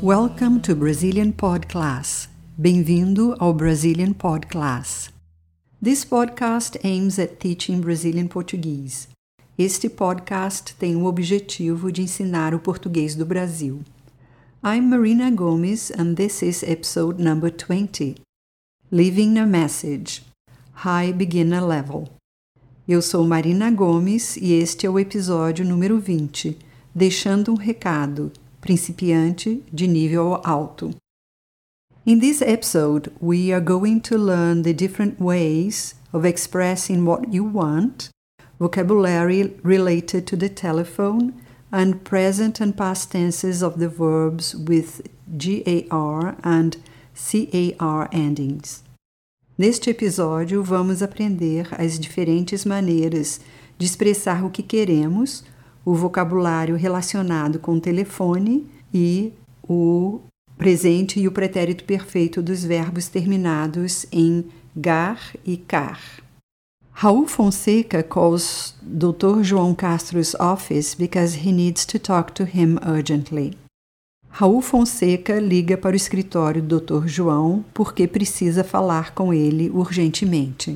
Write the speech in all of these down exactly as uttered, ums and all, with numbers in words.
Welcome to Brazilian Pod Class. Bem-vindo ao Brazilian Pod Class. This podcast aims at teaching Brazilian Portuguese. Este podcast tem o objetivo de ensinar o português do Brasil. I'm Marina Gomes and this is episode number twenty. Leaving a Message. High Beginner Level. Eu sou Marina Gomes e este é o episódio número vinte, Deixando um Recado, principiante de nível alto. In this episode, we are going to learn the different ways of expressing what you want, vocabulary related to the telephone, and present and past tenses of the verbs with G A R and C A R endings. Neste episódio, vamos aprender as diferentes maneiras de expressar o que queremos, o vocabulário relacionado com o telefone e o presente e o pretérito perfeito dos verbos terminados em gar e car. Raul Fonseca calls doutor João Castro's office because he needs to talk to him urgently. Raul Fonseca liga para o escritório do doutor João porque precisa falar com ele urgentemente.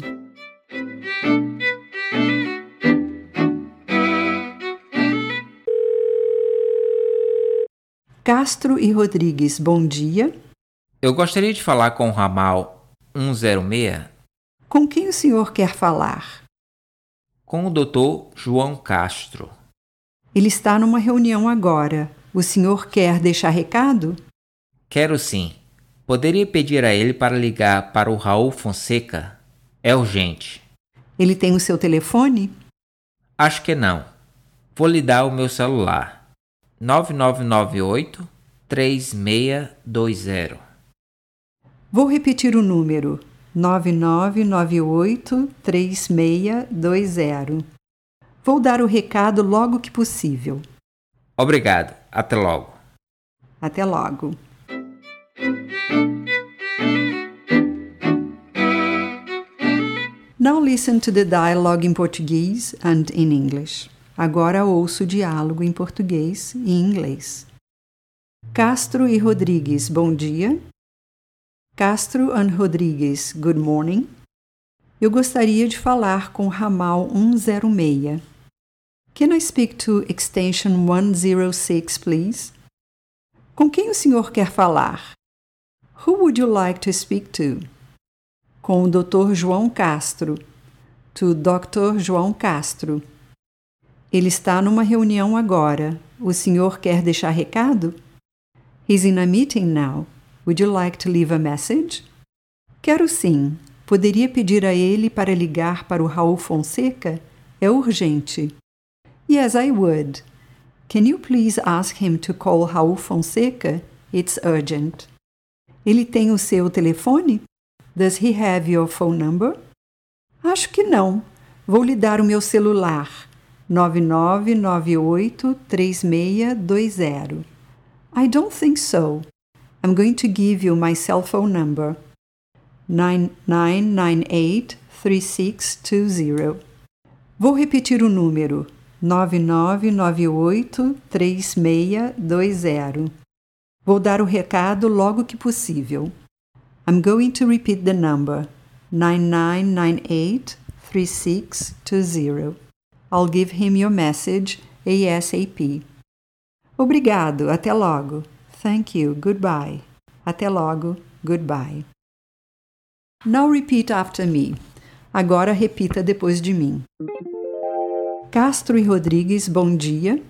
Castro e Rodrigues, bom dia. Eu gostaria de falar com o ramal um zero seis. Com quem o senhor quer falar? Com o doutor João Castro. Ele está numa reunião agora. O senhor quer deixar recado? Quero sim. Poderia pedir a ele para ligar para o Raul Fonseca? É urgente. Ele tem o seu telefone? Acho que não. Vou lhe dar o meu celular. nove nove nove oito, três seis dois zero. Vou repetir o número. nove nove nove oito, três seis dois zero. Vou dar o recado logo que possível. Obrigado. Até logo. Até logo. Now listen to the dialogue in Portuguese and in English. Agora ouço o diálogo em português e inglês. Castro e Rodrigues, bom dia. Castro and Rodrigues, good morning. Eu gostaria de falar com o ramal um zero seis. Can I speak to extension one zero six, please? Com quem o senhor quer falar? Who would you like to speak to? Com o doutor João Castro. To doutor João Castro. Ele está numa reunião agora. O senhor quer deixar recado? He's in a meeting now. Would you like to leave a message? Quero sim. Poderia pedir a ele para ligar para o Raul Fonseca? É urgente. Yes, I would. Can you please ask him to call Raul Fonseca? It's urgent. Ele tem o seu telefone? Does he have your phone number? Acho que não. Vou lhe dar o meu celular. nove nove nove oito, três seis dois zero. I don't think so. I'm going to give you my cell phone number. nine nine nine eight, three six two zero. Vou repetir o número. nove nove nove oito, três seis dois zero. Vou dar o recado logo que possível. I'm going to repeat the number. nine nine nine eight, three six two zero. I'll give him your message ASAP. Obrigado, até logo. Thank you, goodbye. Até logo, goodbye. Now repeat after me. Agora repita depois de mim. Castro e Rodrigues, bom dia.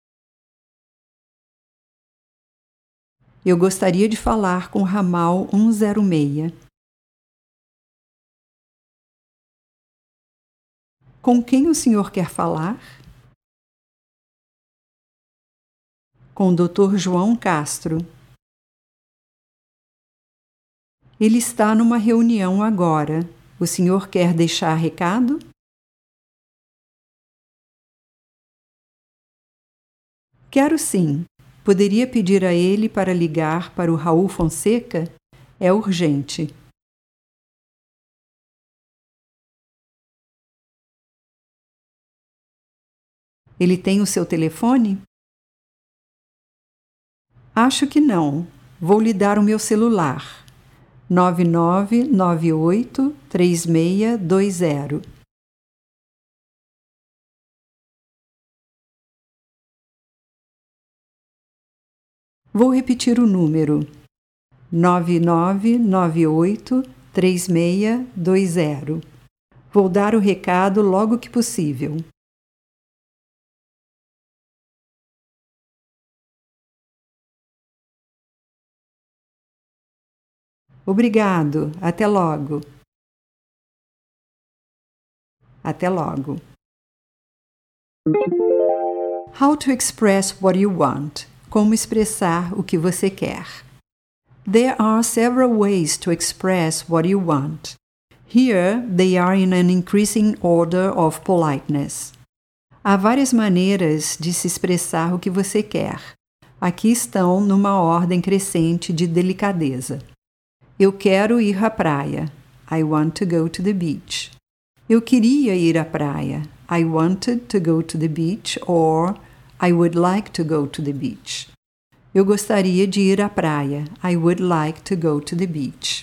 Eu gostaria de falar com o ramal um zero seis. Com quem o senhor quer falar? Com o doutor João Castro. Ele está numa reunião agora. O senhor quer deixar recado? Quero sim. Poderia pedir a ele para ligar para o Raul Fonseca? É urgente. Ele tem o seu telefone? Acho que não. Vou lhe dar o meu celular. nove nove nove oito três seis dois zero. Vou repetir o número. nove nove nove oito três seis dois zero. Vou dar o recado logo que possível. Obrigado. Até logo. Até logo. How to express what you want. Como expressar o que você quer. There are several ways to express what you want. Here, they are in an increasing order of politeness. Há várias maneiras de se expressar o que você quer. Aqui estão numa ordem crescente de delicadeza. Eu quero ir à praia. I want to go to the beach. Eu queria ir à praia. I wanted to go to the beach or I would like to go to the beach. Eu gostaria de ir à praia. I would like to go to the beach.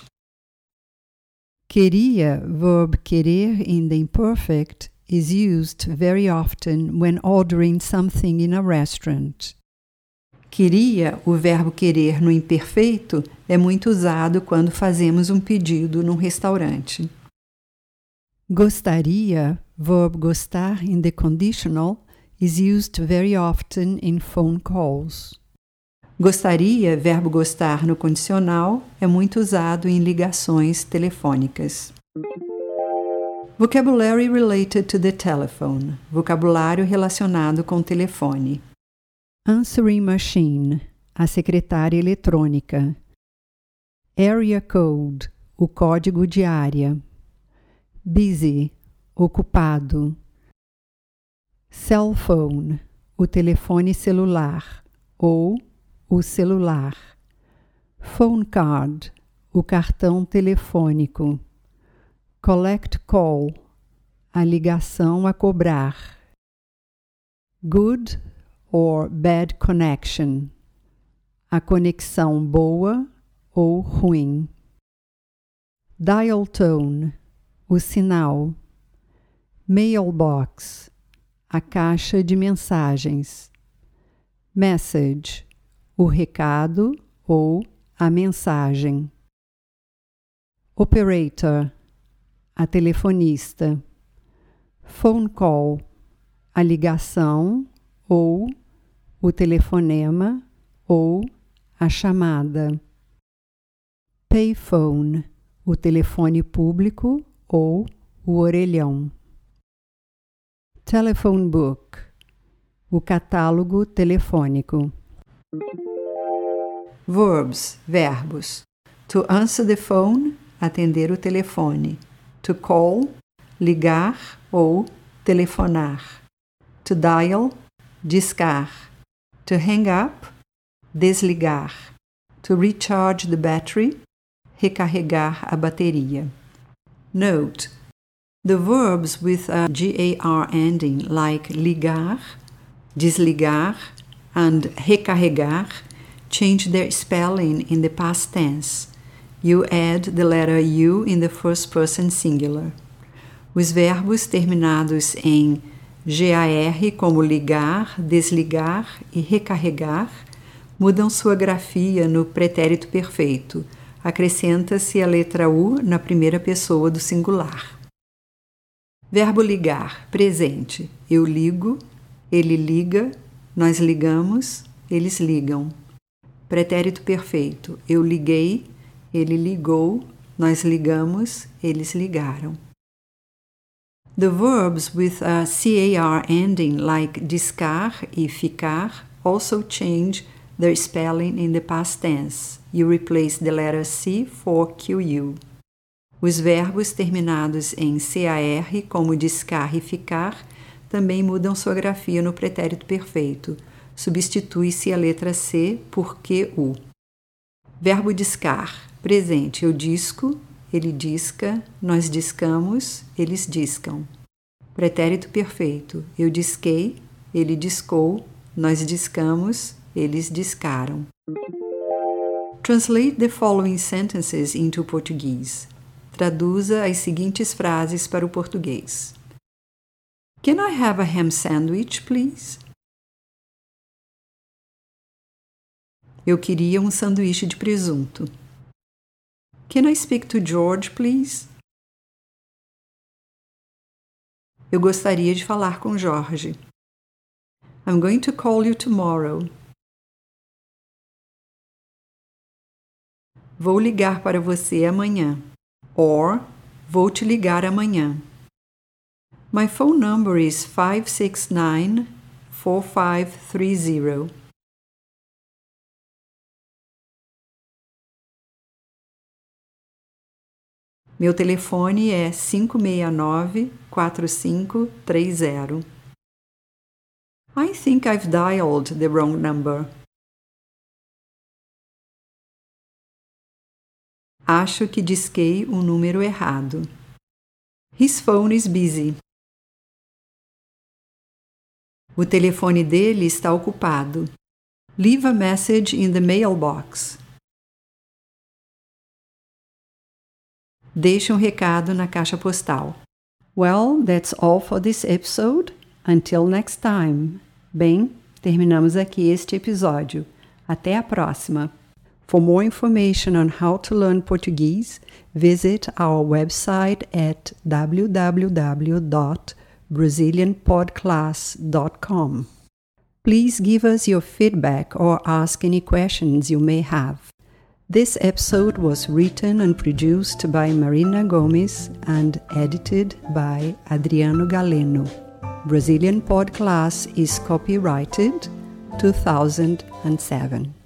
Queria, verb querer in the imperfect, is used very often when ordering something in a restaurant. Queria, o verbo querer no imperfeito, é muito usado quando fazemos um pedido num restaurante. Gostaria, verb gostar in the conditional, is used very often in phone calls. Gostaria, verbo gostar no condicional, é muito usado em ligações telefônicas. Vocabulary related to the telephone. Vocabulário relacionado com o telefone. Answering machine. A secretária eletrônica. Area code. O código de área. Busy. Ocupado. Cell phone. O telefone celular. Ou o celular. Phone card. O cartão telefônico. Collect call. A ligação a cobrar. Good or bad connection. A conexão boa ou ruim. Dial tone. O sinal. Mailbox. A caixa de mensagens. Message. O recado ou a mensagem. Operator. A telefonista. Phone call. A ligação ou o telefonema ou a chamada. Payphone. O telefone público ou o orelhão. Telephone book. O catálogo telefônico. Verbs, verbos. To answer the phone, atender o telefone. To call, ligar ou telefonar. To dial, discar. To hang up, desligar. To recharge the battery, recarregar a bateria. Note: the verbs with a gar ending like ligar, desligar, and recarregar change their spelling in the past tense. You add the letter U in the first person singular. Os verbos terminados em gar, como ligar, desligar e recarregar, mudam sua grafia no pretérito perfeito. Acrescenta-se a letra U na primeira pessoa do singular. Verbo ligar, presente. Eu ligo, ele liga, nós ligamos, eles ligam. Pretérito perfeito. Eu liguei, ele ligou, nós ligamos, eles ligaram. The verbs with a car ending like discar e ficar also change their spelling in the past tense. You replace the letter C for Q U. Os verbos terminados em car, como discar e ficar, também mudam sua grafia no pretérito perfeito. Substitui-se a letra C por Q U. Verbo discar, presente. Eu disco, ele disca, nós discamos, eles discam. Pretérito perfeito. Eu disquei, ele discou, nós discamos, eles discaram. Translate the following sentences into Portuguese. Traduza as seguintes frases para o português. Can I have a ham sandwich, please? Eu queria um sanduíche de presunto. Can I speak to George, please? Eu gostaria de falar com Jorge. I'm going to call you tomorrow. Vou ligar para você amanhã. Or, vou te ligar amanhã. My phone number is five six nine, four five three zero. Meu telefone é cinco seis nove, quatro cinco três zero. I think I've dialed the wrong number. Acho que disquei o número errado. His phone is busy. O telefone dele está ocupado. Leave a message in the mailbox. Deixe um recado na caixa postal. Well, that's all for this episode. Until next time. Bem, terminamos aqui este episódio. Até a próxima. For more information on how to learn Portuguese, visit our website at w w w dot brazilian podclass dot com. Please give us your feedback or ask any questions you may have. This episode was written and produced by Marina Gomes and edited by Adriano Galeno. Brazilian Podclass is copyrighted two thousand seven.